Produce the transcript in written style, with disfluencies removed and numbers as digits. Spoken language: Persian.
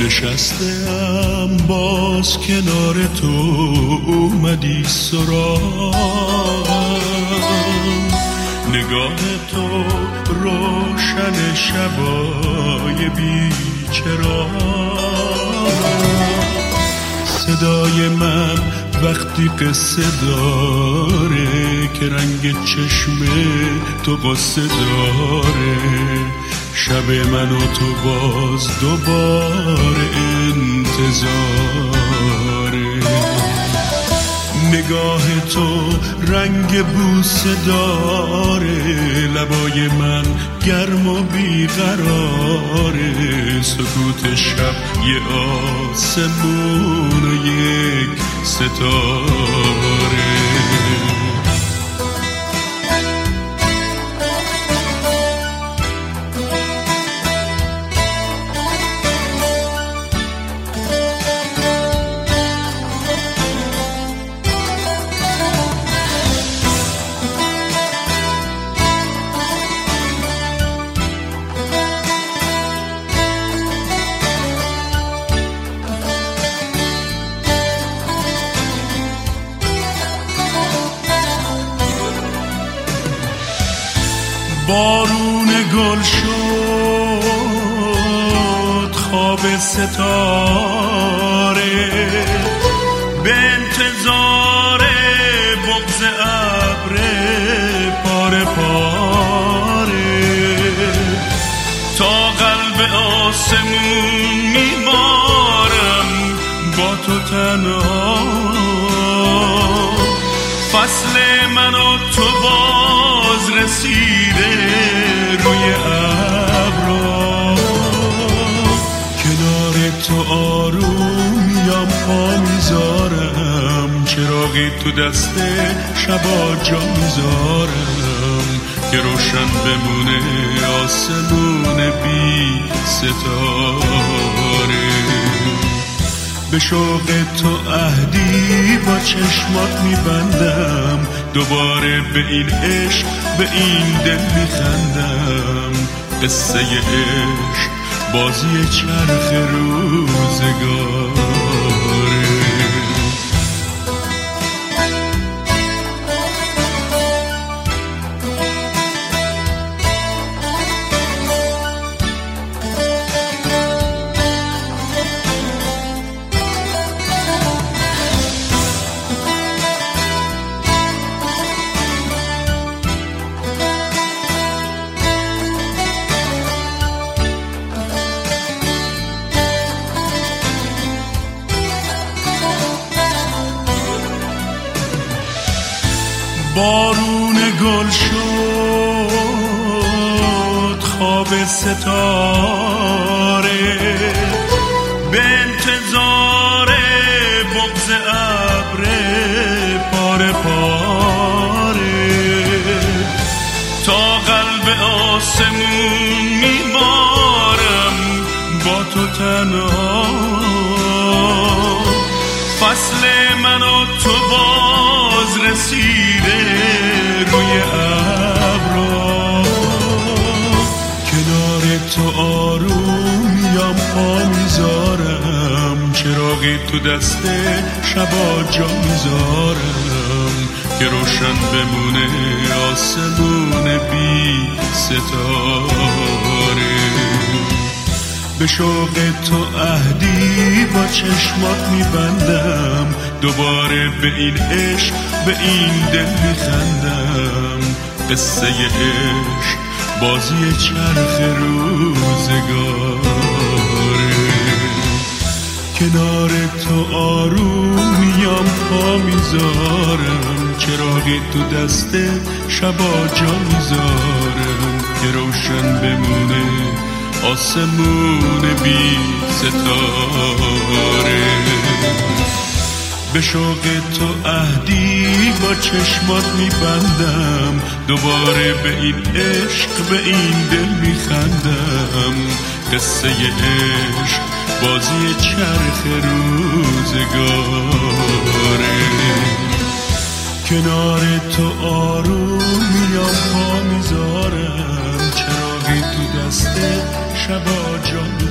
نشستم باز کنار تو، اومدی سراغم. نگاه تو روشن شبای بیچراغ. صدای من وقتی قصه داره که رنگ چشم تو قصه داره. شب من و تو باز دوباره انتظاره. نگاه تو رنگ بوسه داره، لبای من گرم و بیقراره. سکوت شب یه آسمون و یک ستاره. بارون گل شد خواب ستاره، به انتظار بغض ابر پاره پاره. تا قلب آسمون میبارم با تو تنها. فصل من و تو باز رسیده روی ابرا. کنار تو آرومیم پا میذارم، چراغی تو دست شبا جا میذارم که روشن بمونه آسمون بی ستاره. به شوق تو عهدی با چشمات میبندم، دوباره به این عشق به این دل میخندم. قصه عشق بازی چرخ روزگاره. بارون گل شد خواب ستاره، به انتظار بغض ابر پاره پاره. تا قلب آسمون میبارم با تو تنها. فصل من و تو باز رسیده روی ابرا. کنار تو آرومیم پا میذارم، چراغی تو دست شبا جا میذارم که روشن بمونه آسمون بی ستاره. به شوق تو عهدی با چشمات میبندم، دوباره به این عشق به این دل میخندم. قصه عشق بازی چرخ روزگاره. کنار تو آرومیم پا میذارم، چراغی تو دست شبا جا میذارم که روشن بمونه آسمون بی ستاره. به شوق تو عهدی با چشمات میبندم، دوباره به این عشق به این دل میخندم. قصه عشق بازی چرخ روزگاره. کنار تو آرومیم پا میذارم، چراغی تو دست شبا جا